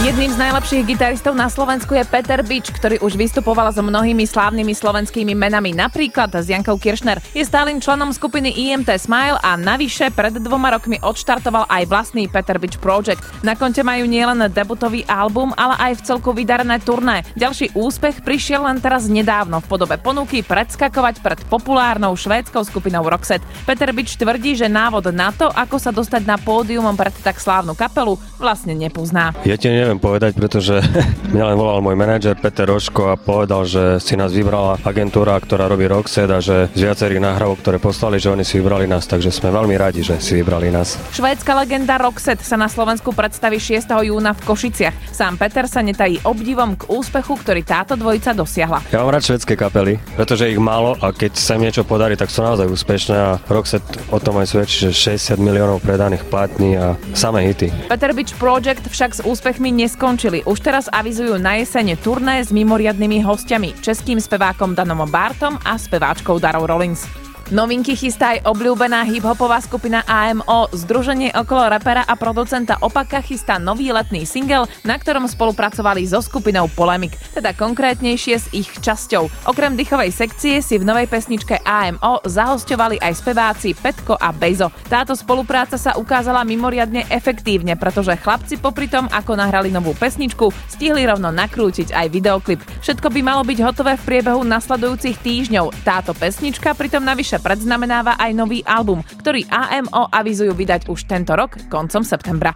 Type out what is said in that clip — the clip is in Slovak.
Jedným z najlepších gitaristov na Slovensku je Peter Bič, ktorý už vystupoval so mnohými slávnymi slovenskými menami, napríklad s Jankou Kiršner. Je stálym členom skupiny IMT Smile a navyše pred 2 rokmi odštartoval aj vlastný Peter Bič Project. Na konte majú nielen debutový album, ale aj v celku vydarené turné. Ďalší úspech prišiel len teraz nedávno v podobe ponuky predskakovať pred populárnou švédskou skupinou Roxette. Peter Bič tvrdí, že návod na to, ako sa dostať na pódium pred tak slávnu kapelu, vlastne nepozná. Ja ti neviem povedať, pretože mňa len volal môj manažer Peter Roško a povedal, že si nás vybrala agentúra, ktorá robí Roxette a že z viacerých náhrávok, ktoré poslali, že oni si vybrali nás, takže sme veľmi radi, že si vybrali nás. Švédska legenda Roxette sa na Slovensku predstaví 6. júna v Košiciach. Sám Peter sa netají obdivom k úspechu, ktorý táto dvojica dosiahla. Ja mám rád švédske kapely, pretože ich málo a keď sa im niečo podarí, tak sú naozaj úspešné a Roxette o tom aj svedčí, že 60 miliónov predaných platní a samé hity. Peter Bič Project však s úspechmi neskončili. Už teraz avizujú na jesene turné s mimoriadnymi hostiami, českým spevákom Danom Bartom a speváčkou Darou Rollins. Novinky chystá aj obľúbená hip-hopová skupina AMO. Združenie okolo rapera a producenta Opaka chystá nový letný single, na ktorom spolupracovali so skupinou Polemik, teda konkrétnejšie s ich časťou. Okrem dýchovej sekcie si v novej pesničke AMO zahosťovali aj speváci Petko a Bejzo. Táto spolupráca sa ukázala mimoriadne efektívne, pretože chlapci popri tom, ako nahrali novú pesničku, stihli rovno nakrútiť aj videoklip. Všetko by malo byť hotové v priebehu nasledujúcich týždňov. Táto pesnička pritom navyše predznamenáva aj nový album, ktorý AMO avizujú vydať už tento rok, koncom septembra.